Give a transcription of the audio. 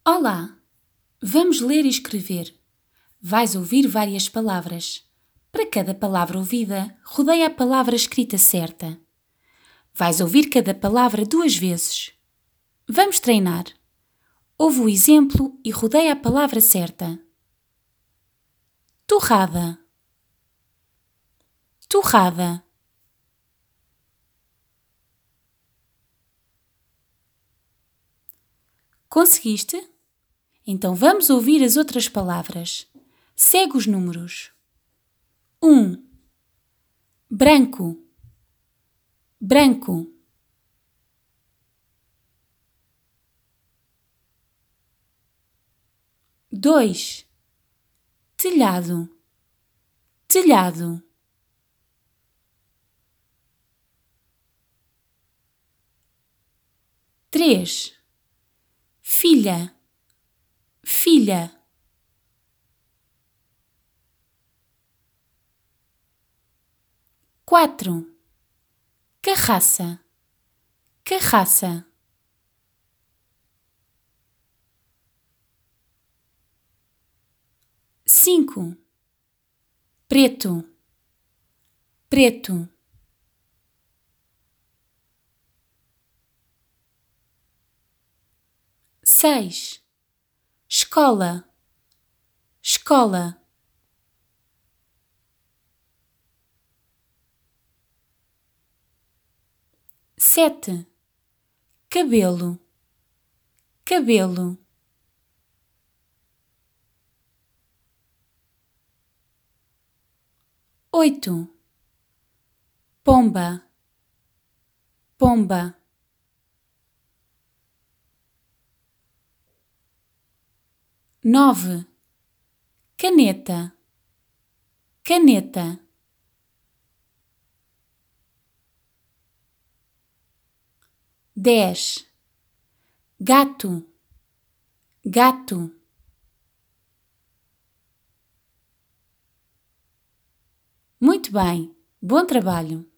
Olá! Vamos ler e escrever. Vais ouvir várias palavras. Para cada palavra ouvida, rodeia a palavra escrita certa. Vais ouvir cada palavra 2 vezes. Vamos treinar. Ouve o exemplo e rodeia a palavra certa. Torrada. Torrada. Conseguiste? Então vamos ouvir as outras palavras. Segue os números. 1. Branco. Branco. 2. Telhado. Telhado. 3. Filha. Filha. 4. Carraça. Carraça. 5. Preto. Preto. 6. Escola. Escola. 7. Cabelo. Cabelo. 8. Pomba. Pomba. 9. Caneta. Caneta. 10. Gato. Gato. Muito bem. Bom trabalho.